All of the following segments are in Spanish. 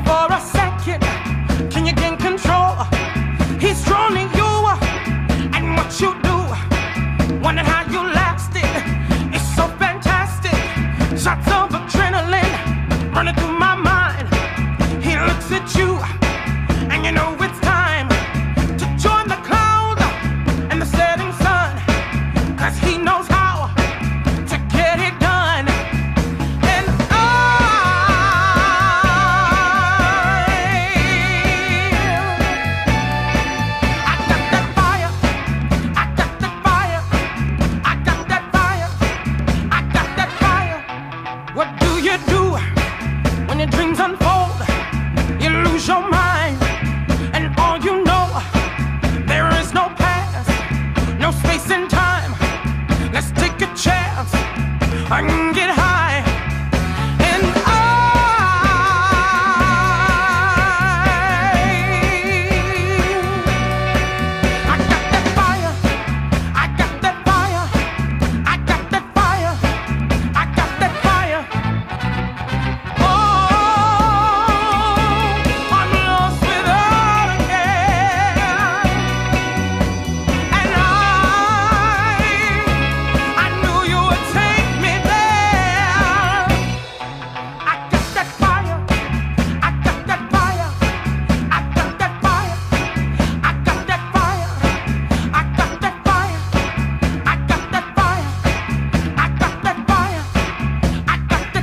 for a second. Can you gain control? He's drawn to you and what you do. Wondering how you lasted. It's so fantastic. Shots of adrenaline running through my mind. He looks at you and you know it's time to join the cloud and the setting sun. 'Cause he knows how to get it done. And I got that fire. I got that fire. I got that fire. I got that fire. What do you do when your dreams unfold? You lose your mind, and all you know, there is no past, no space and time. Let's take a chance and get high. And I got that fire. I got that fire. I got that fire. I got that fire. Oh, I'm lost without a care. And I knew you would take me there. I got that fire. I got that fire. I got that fire. I got that fire. I got that fire. I got that fire. I got that fire. I got that.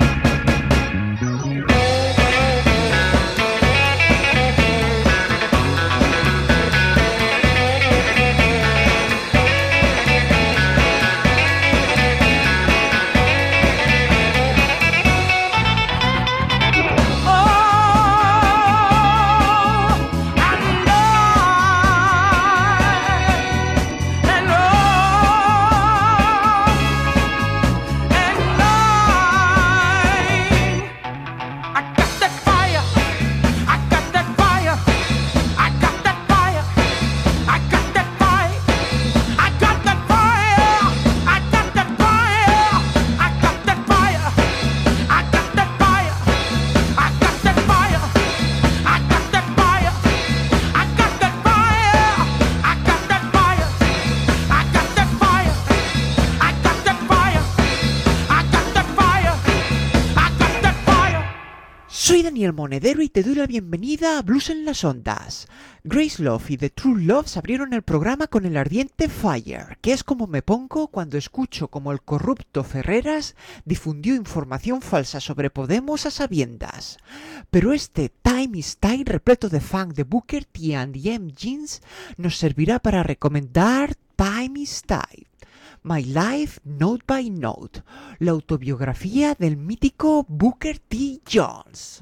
Soy Daniel Monedero y te doy la bienvenida a Blues en las Ondas. Grace Love y The True Loves abrieron el programa con el ardiente Fire, que es como me pongo cuando escucho como el corrupto Ferreras difundió información falsa sobre Podemos a sabiendas. Pero este Time is Tight repleto de funk de Booker T and the M Jeans nos servirá para recomendar Time is Tight, My Life Note by Note, la autobiografía del mítico Booker T. Jones.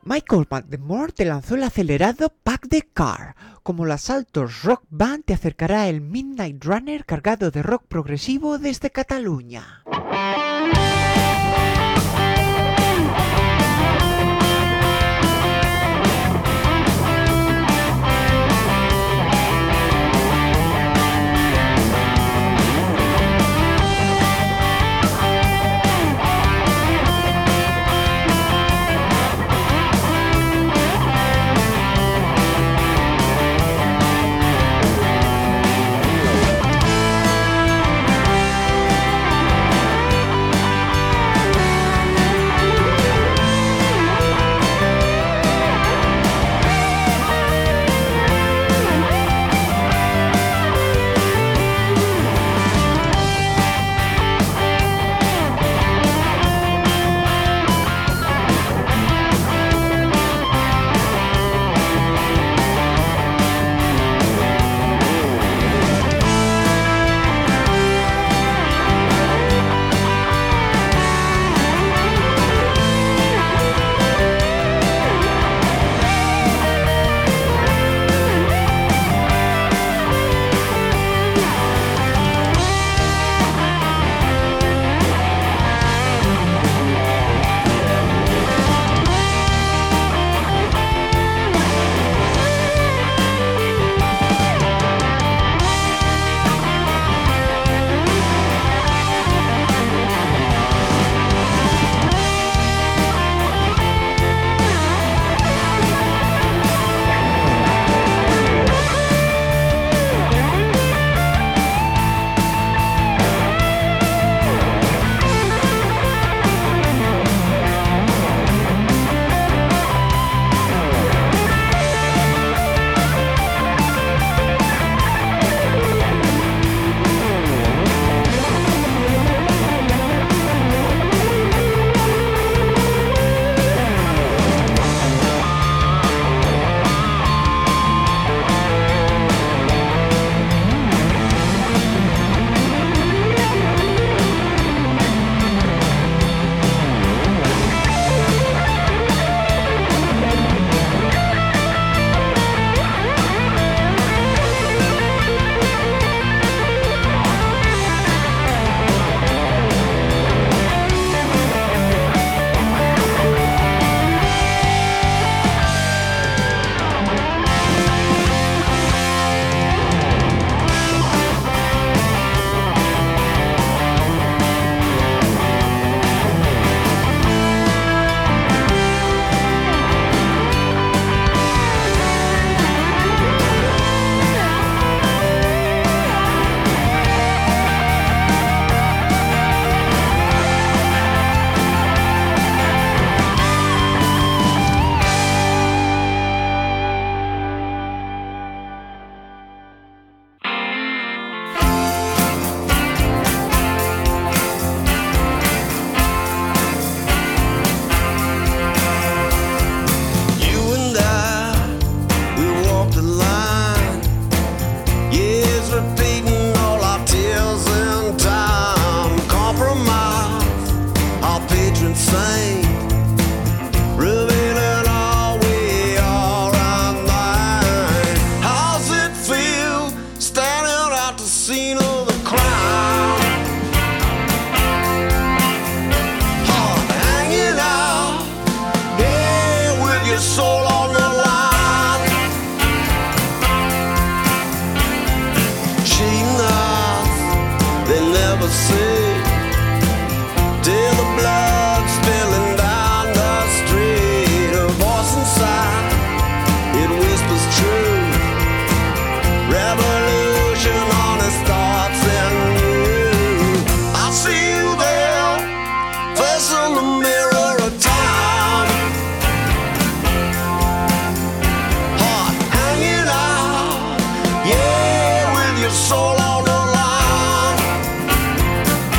Michael McDermott te lanzó el acelerado Pack the Car. Como los Saltos Rock Band te acercará el Midnight Runner cargado de rock progresivo desde Cataluña. Soul on the line.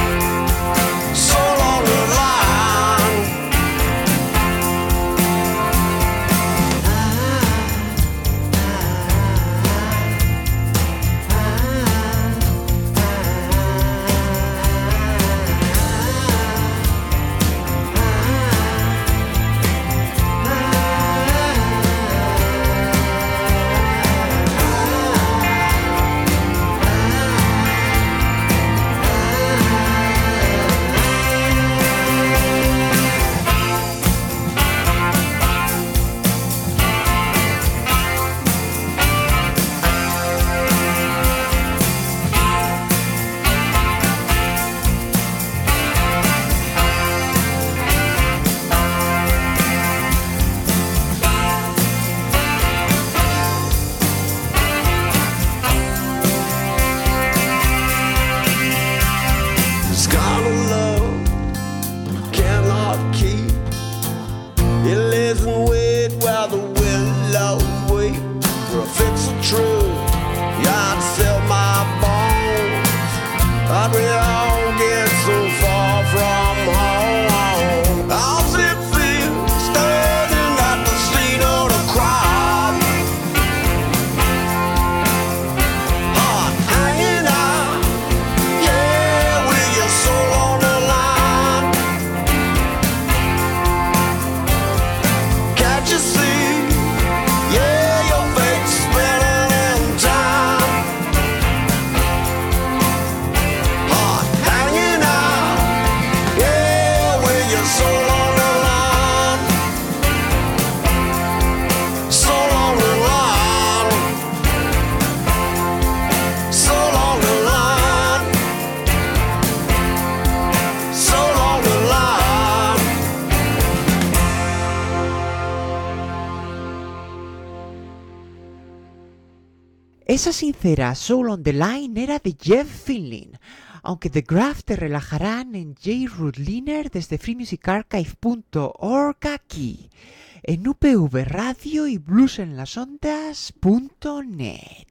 Esa sincera Soul on the Line era de Jeff Finlin, aunque The Graph te relajarán en J. Rudliner desde freemusicarchive.org aquí, en UPV Radio y bluesenlasondas.net.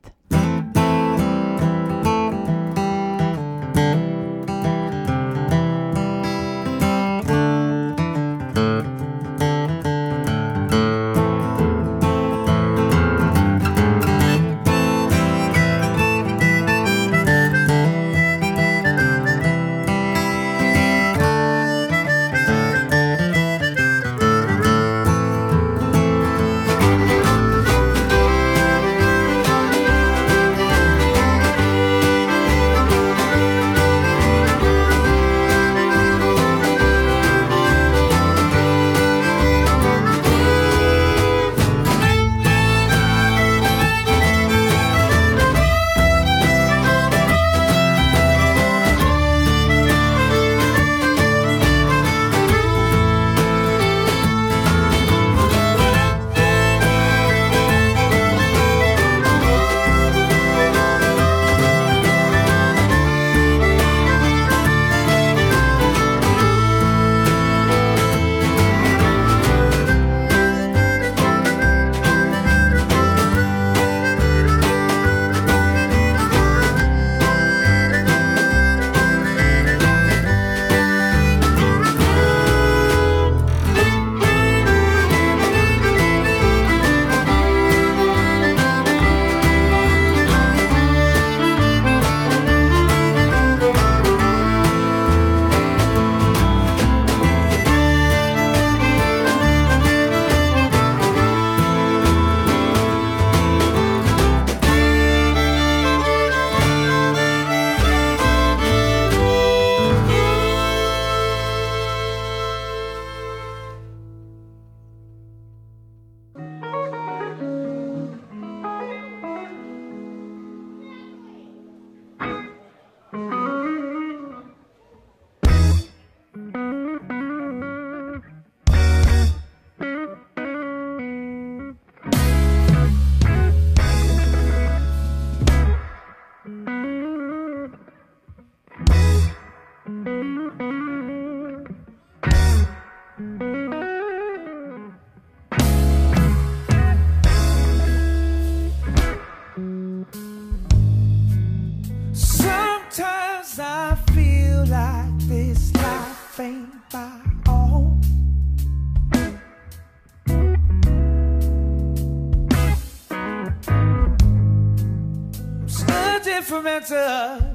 Mental,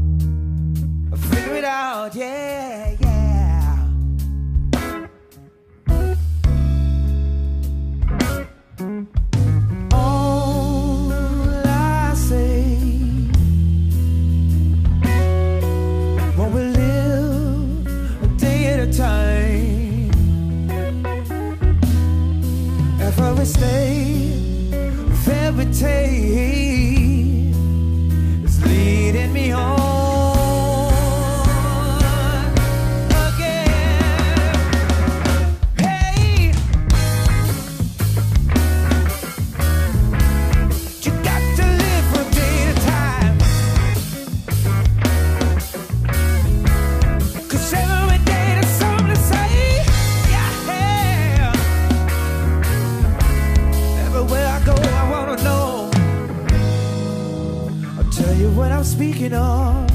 figure it out, yeah, yeah. All I say, when we live a day at a time, every state, every day leading me on again. Hey, you got to live from day to time, 'cause every day there's something to say. Yeah, everywhere I go I wanna know. Tell you what I'm speaking of.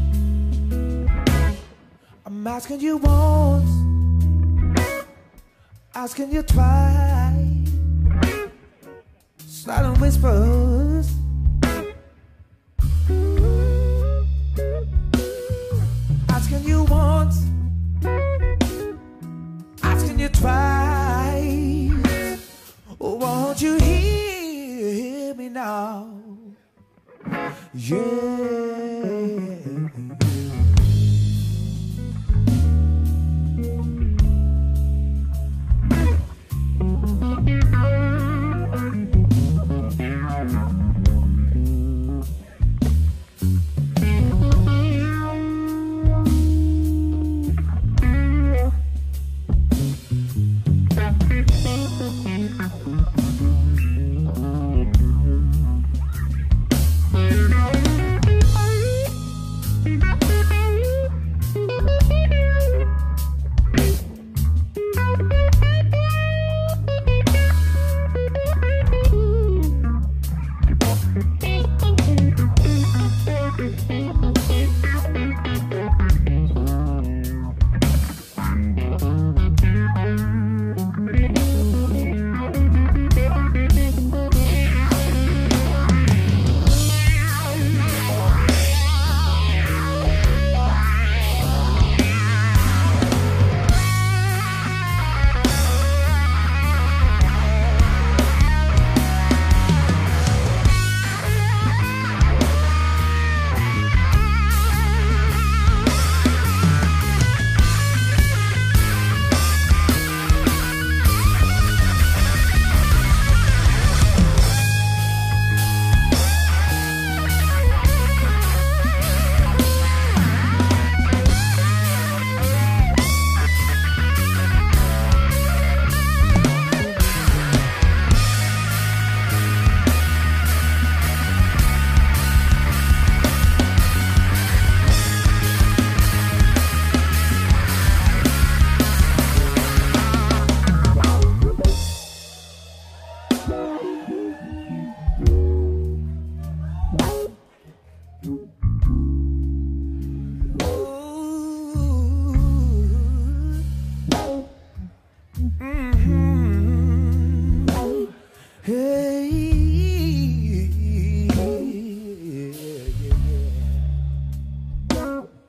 I'm asking you once, asking you twice. Silent whispers. Asking you once, asking you twice. Won't you hear me now? Yeah.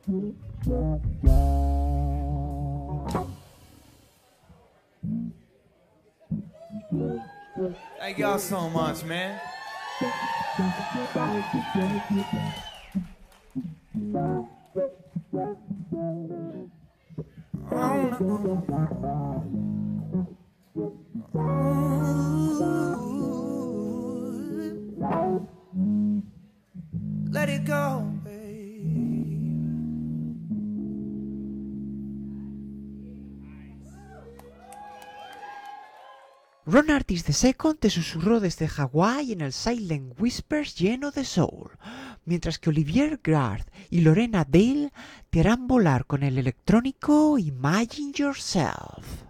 Thank y'all so much, man. Let it go, babe. Ron Artis II te susurró desde Hawái en el Silent Whispers lleno de soul, mientras que Olivier Gard y Lorena Dale te harán volar con el electrónico Imagine Yourself.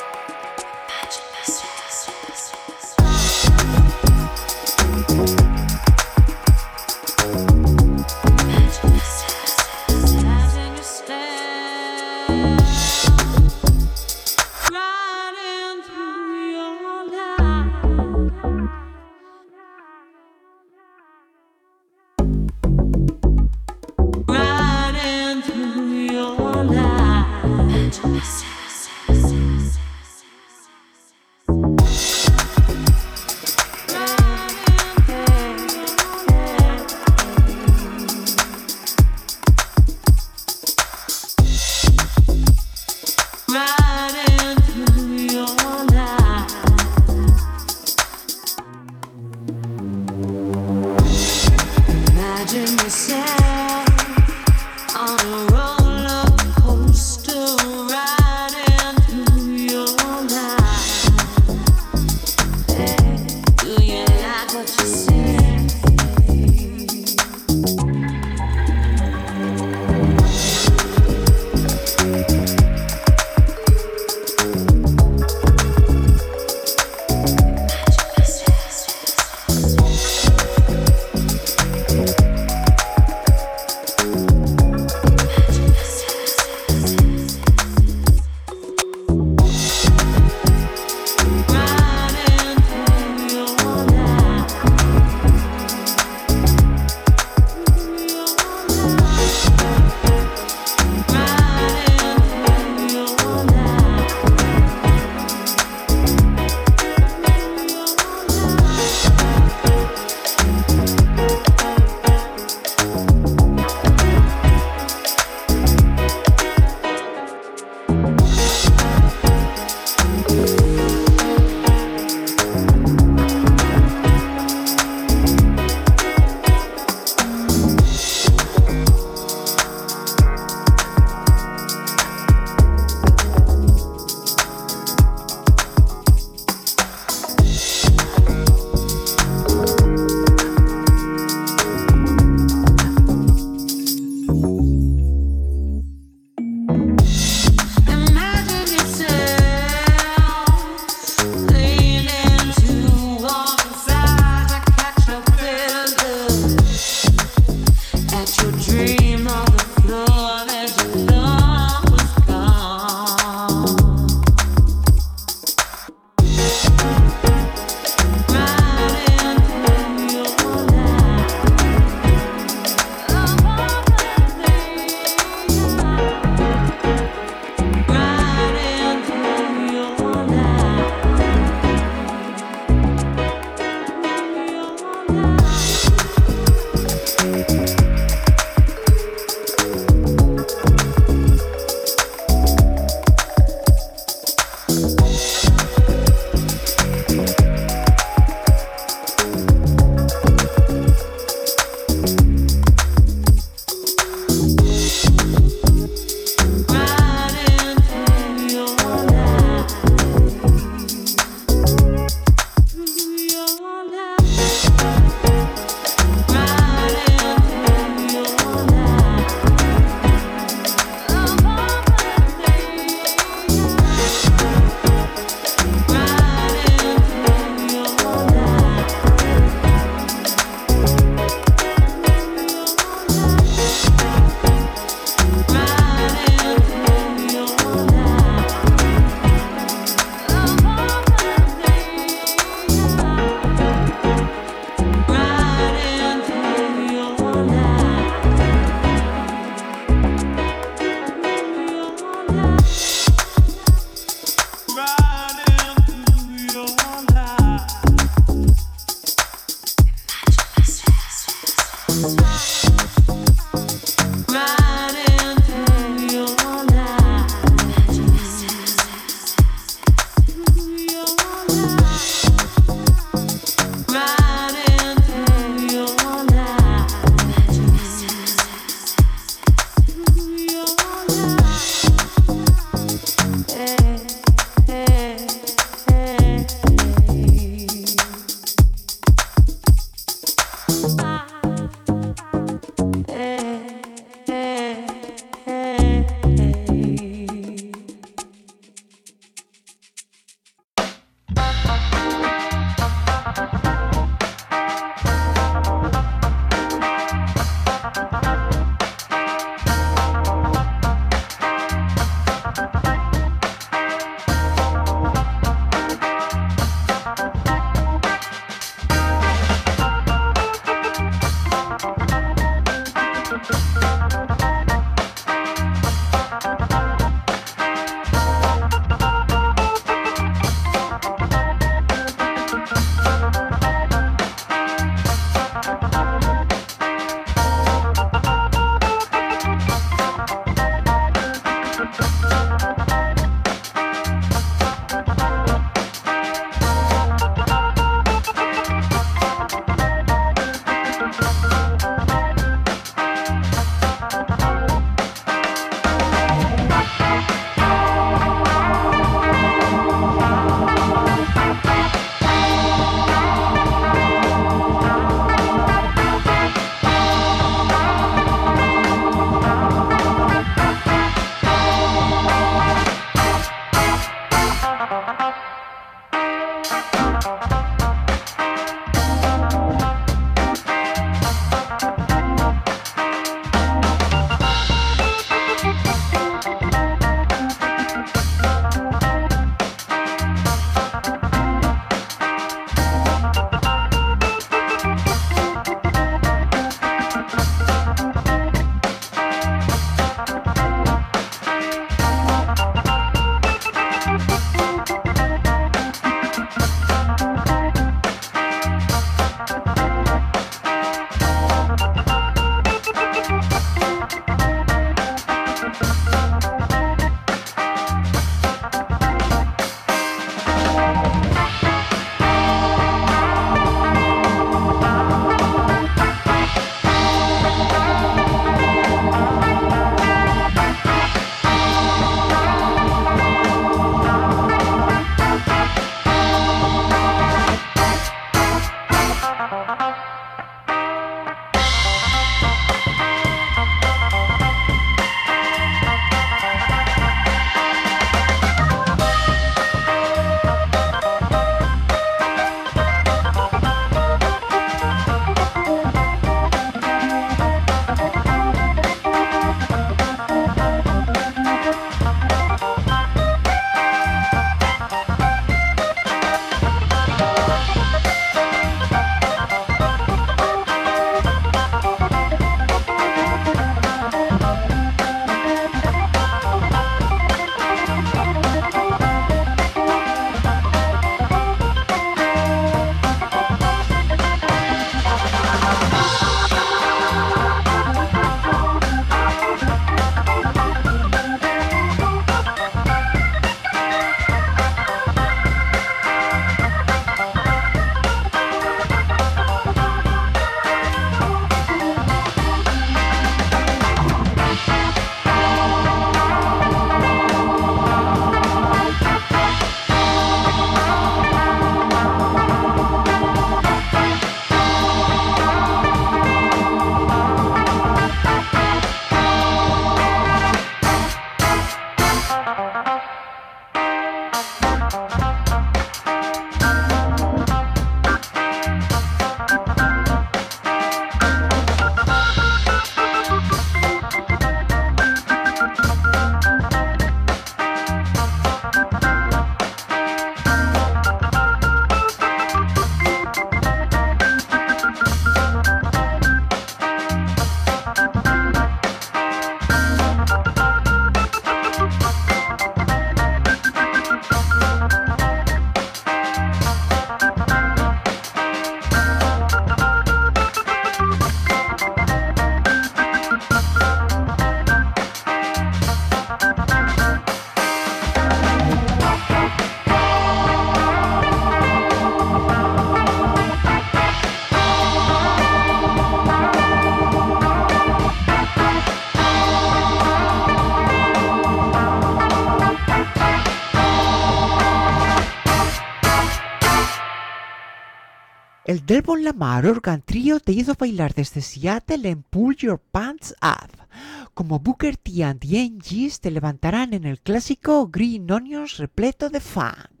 El Delbon Lamar Organ Trio te hizo bailar desde Seattle en Pull Your Pants Up. Como Booker T and the Angels te levantarán en el clásico Green Onions repleto de funk.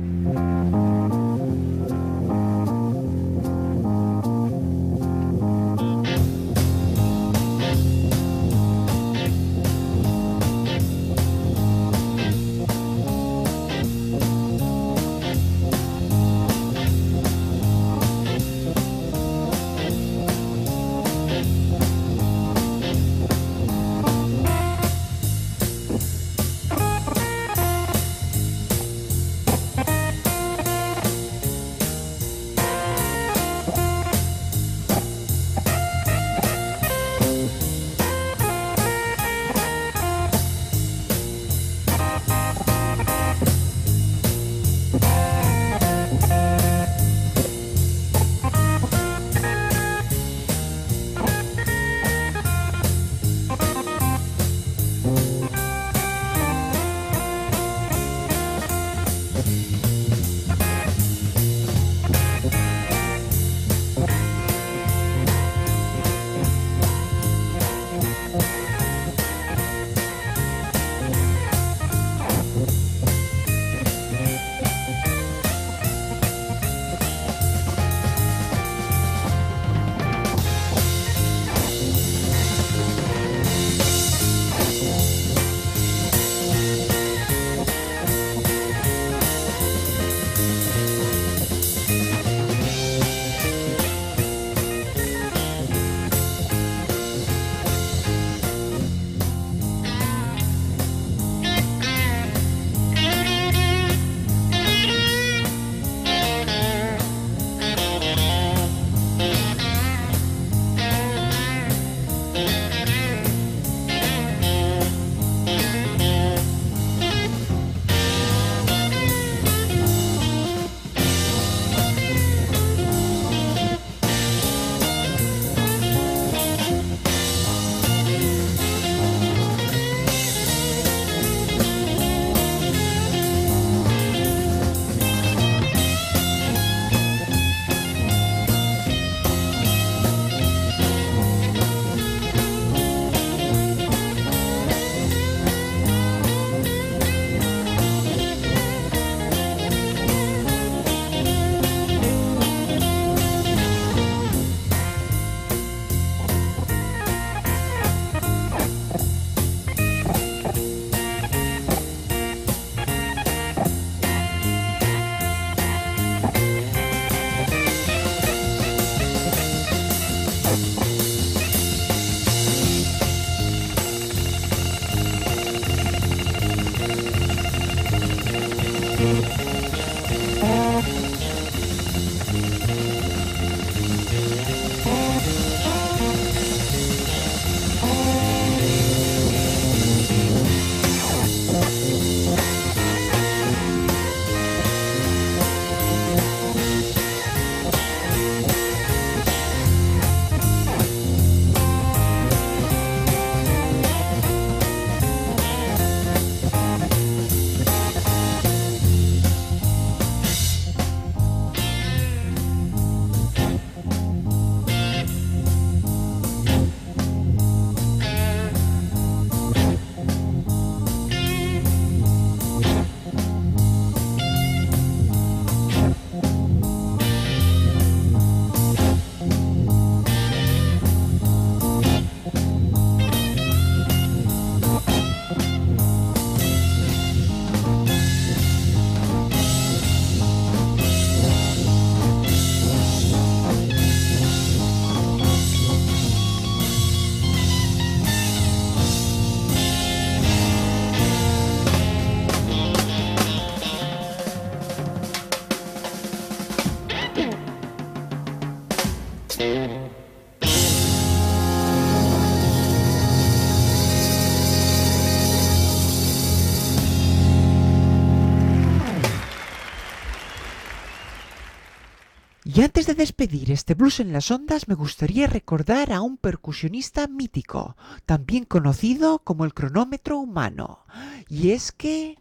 Y antes de despedir este Blues en las Ondas, me gustaría recordar a un percusionista mítico, también conocido como el cronómetro humano. Y es que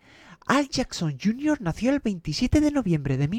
Al Jackson Jr. nació el 27 de noviembre de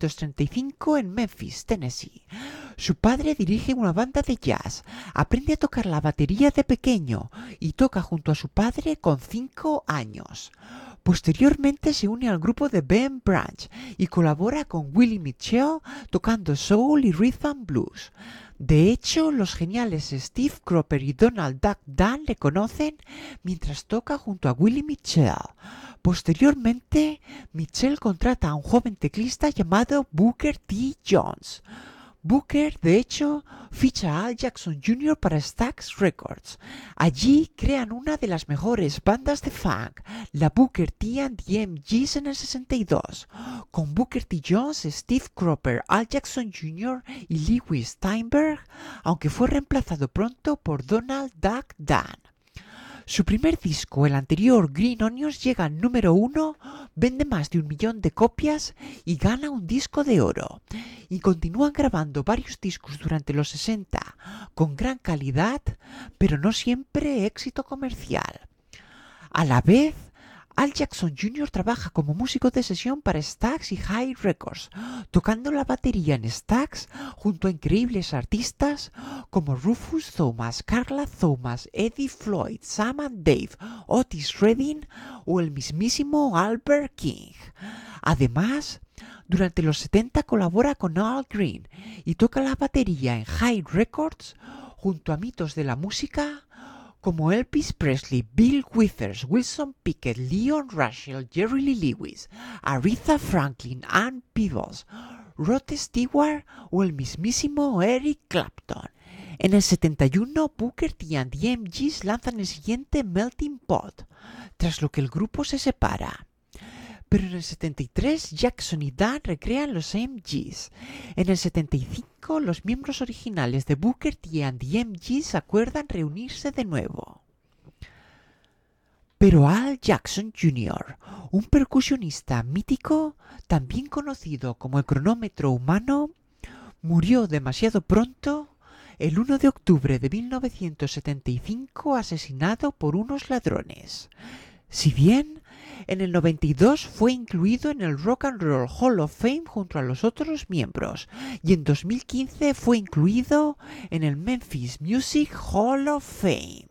1935 en Memphis, Tennessee. Su padre dirige una banda de jazz, aprende a tocar la batería de pequeño y toca junto a su padre con 5 años. Posteriormente se une al grupo de Ben Branch y colabora con Willie Mitchell tocando soul y rhythm and blues. De hecho, los geniales Steve Cropper y Donald Duck Dunn le conocen mientras toca junto a Willie Mitchell. Posteriormente, Mitchell contrata a un joven teclista llamado Booker T. Jones. Booker, de hecho, ficha a Al Jackson Jr. para Stax Records. Allí crean una de las mejores bandas de funk, la Booker T and the MGs en el 62, con Booker T. Jones, Steve Cropper, Al Jackson Jr. y Lewis Steinberg, aunque fue reemplazado pronto por Donald Duck Dunn. Su primer disco, el anterior Green Onions, llega al número 1, vende más de 1 millón de copias y gana un disco de oro. Y continúan grabando varios discos durante los 60 con gran calidad, pero no siempre éxito comercial. A la vez, Al Jackson Jr. trabaja como músico de sesión para Stax y High Records, tocando la batería en Stax junto a increíbles artistas como Rufus Thomas, Carla Thomas, Eddie Floyd, Sam and Dave, Otis Redding o el mismísimo Albert King. Además, durante los 70 colabora con Al Green y toca la batería en High Records junto a mitos de la música como Elvis Presley, Bill Withers, Wilson Pickett, Leon Russell, Jerry Lee Lewis, Aretha Franklin, Ann Peebles, Rod Stewart o el mismísimo Eric Clapton. En el 71, Booker T and the MGs lanzan el siguiente Melting Pot, tras lo que el grupo se separa. Pero en el 73, Jackson y Dunn recrean los MGs. En el 75, los miembros originales de Booker T and the MGs acuerdan reunirse de nuevo. Pero Al Jackson Jr., un percusionista mítico, también conocido como el cronómetro humano, murió demasiado pronto el 1 de octubre de 1975 asesinado por unos ladrones. Si bien en el 92 fue incluido en el Rock and Roll Hall of Fame junto a los otros miembros y en 2015 fue incluido en el Memphis Music Hall of Fame.